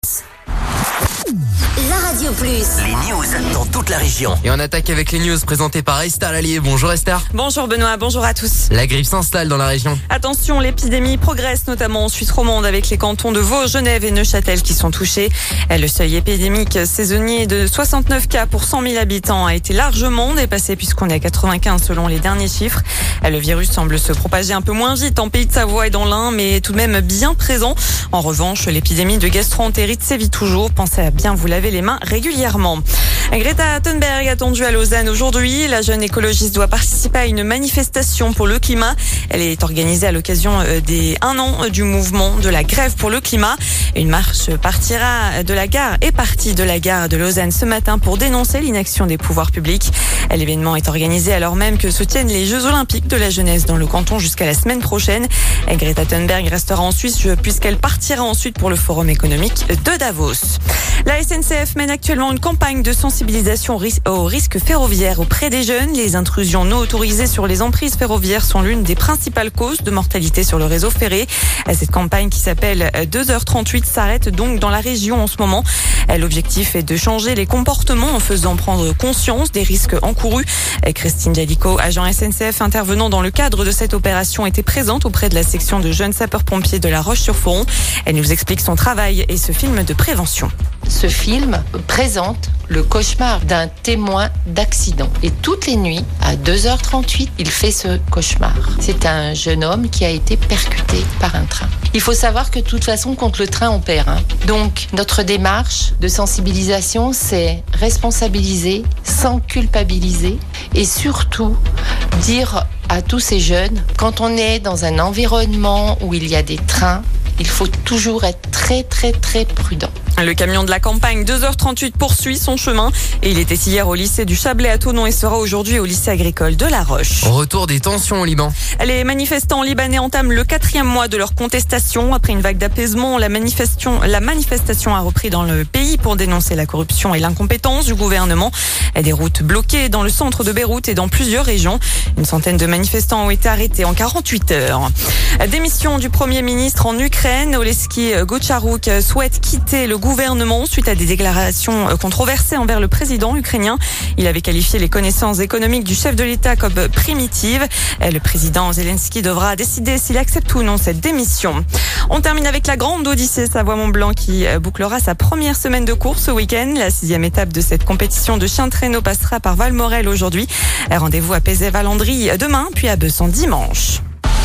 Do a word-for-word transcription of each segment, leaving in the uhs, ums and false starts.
La Radio Plus. Les news dans toute la région. Et on attaque avec les news présentées par Esther Lallier. Bonjour Esther. Bonjour Benoît, bonjour à tous. La grippe s'installe dans la région. Attention, l'épidémie progresse notamment en Suisse romande avec les cantons de Vaud, Genève et Neuchâtel qui sont touchés. Le seuil épidémique saisonnier de soixante-neuf cas pour cent mille habitants a été largement dépassé puisqu'on est à quatre-vingt-quinze selon les derniers chiffres. Le virus semble se propager un peu moins vite en Pays de Savoie et dans l'Ain, mais tout de même bien présent. En revanche, l'épidémie de gastro-entérite sévit toujours. Pensez à bien vous laver les mains régulièrement. Greta Thunberg attendue à Lausanne aujourd'hui. La jeune écologiste doit participer à une manifestation pour le climat. Elle est organisée à l'occasion des un an du mouvement de la grève pour le climat. Une marche partira de la gare est partie de la gare de Lausanne ce matin pour dénoncer l'inaction des pouvoirs publics. L'événement est organisé alors même que se tiennent les Jeux Olympiques de la jeunesse dans le canton jusqu'à la semaine prochaine. Greta Thunberg restera en Suisse puisqu'elle partira ensuite pour le Forum économique de Davos. La S N C F mène actuellement une campagne de sensibilisation au risque ferroviaire auprès des jeunes. Les intrusions non autorisées sur les emprises ferroviaires sont l'une des principales causes de mortalité sur le réseau ferré. Cette campagne qui s'appelle deux heures trente-huit s'arrête donc dans la région en ce moment. L'objectif est de changer les comportements en faisant prendre conscience des risques encourus. Christine Jalico, agent S N C F intervenant dans le cadre de cette opération, était présente auprès de la section de jeunes sapeurs-pompiers de La Roche-sur-Foron. Elle nous explique son travail et ce film de prévention. Ce film présente le cauchemar d'un témoin d'accident. Et toutes les nuits, à deux heures trente-huit, il fait ce cauchemar. C'est un jeune homme qui a été percuté par un train. Il faut savoir que de toute façon, contre le train, on perd. Hein. Donc, notre démarche de sensibilisation, c'est responsabiliser sans culpabiliser et surtout dire à tous ces jeunes, quand on est dans un environnement où il y a des trains, il faut toujours être très très très prudent. Le camion de la campagne deux heures trente-huit poursuit son chemin et il était hier au lycée du Chablais à Thonon et sera aujourd'hui au lycée agricole de La Roche. Retour des tensions au Liban. Les manifestants libanais entament le quatrième mois de leur contestation. Après une vague d'apaisement, la manifestation, la manifestation a repris dans le pays pour dénoncer la corruption et l'incompétence du gouvernement. Des routes bloquées dans le centre de Beyrouth et dans plusieurs régions. Une centaine de manifestants ont été arrêtés en quarante-huit heures. Démission du Premier ministre en Ukraine. Oleski Gotcharouk souhaite quitter le gouvernement suite à des déclarations controversées envers le président ukrainien. Il avait qualifié les connaissances économiques du chef de l'État comme primitives. Le président Zelensky devra décider s'il accepte ou non cette démission. On termine avec la grande Odyssée Savoie-Mont-Blanc qui bouclera sa première semaine de course ce week-end. La sixième étape de cette compétition de chien de traîneau passera par Valmorel aujourd'hui. Rendez-vous à Pézet-Valandry demain, puis à Besson dimanche.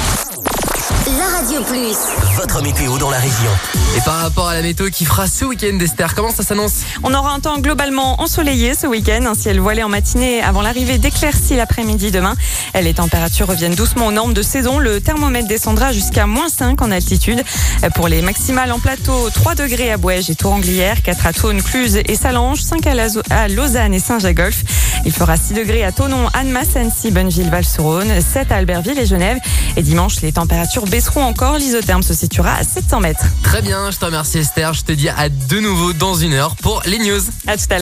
La Radio Plus. Votre météo dans la région. Et par rapport à la météo qui fera ce week-end Esther, comment ça s'annonce? On aura un temps globalement ensoleillé ce week-end, un ciel voilé en matinée avant l'arrivée d'éclaircies l'après-midi demain. Les températures reviennent doucement aux normes de saison. Le thermomètre descendra jusqu'à moins cinq en altitude. Pour les maximales en plateau, trois degrés à Bouèges et Tour-Anglière, quatre à Thônes, Cluse et Salange, cinq à, Lazo- à Lausanne et Saint-Jagolphe. Il fera six degrés à Thonon, Annemasse, Annecy, Bonneville, Val-sur-Rhône, sept à Albertville et Genève. Et dimanche, les températures baisseront encore. L'isotherme se situera à sept cents mètres. Très bien, je te remercie Esther. Je te dis à de nouveau dans une heure pour les news. À tout à l'heure.